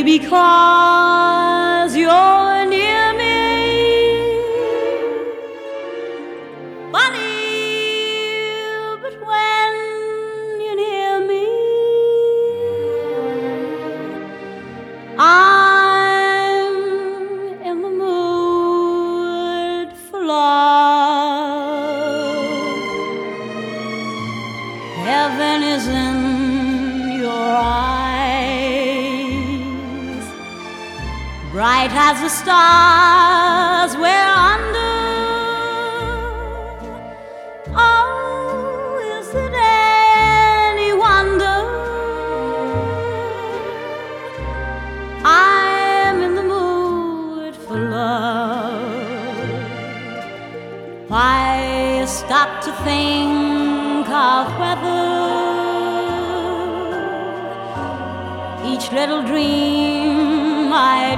because you're near me. Funny, but when you're near me, I'm in the mood for love. Heaven is in your eyes, bright as the stars we're under. Oh, is it any wonder I'm in the mood for love? Why stop to think of whether each little dream might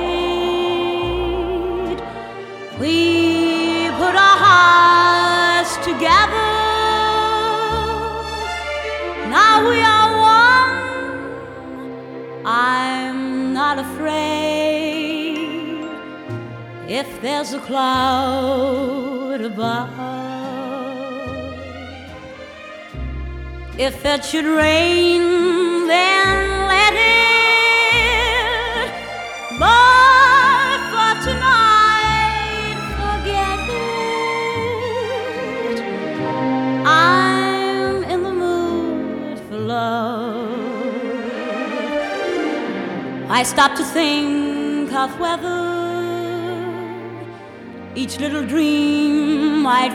fade? We put our hearts together, now we are one. I'm not afraid if there's a cloud above. If it should rain, then let it. But for tonight, forget it. I'm in the mood for love. I stop to think of whether each little dream might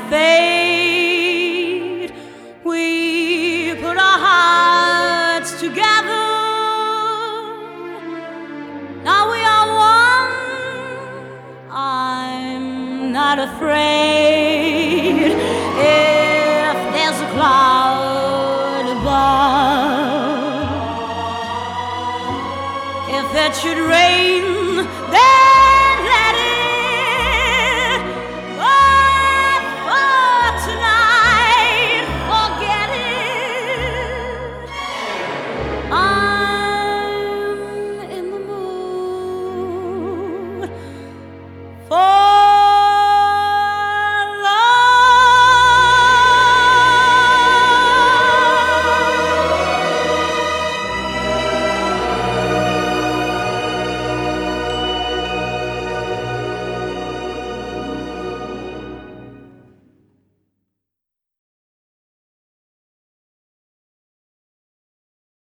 fade. We put our hearts together, now we are one. I'm not afraid if there's a cloud above. If it should rain,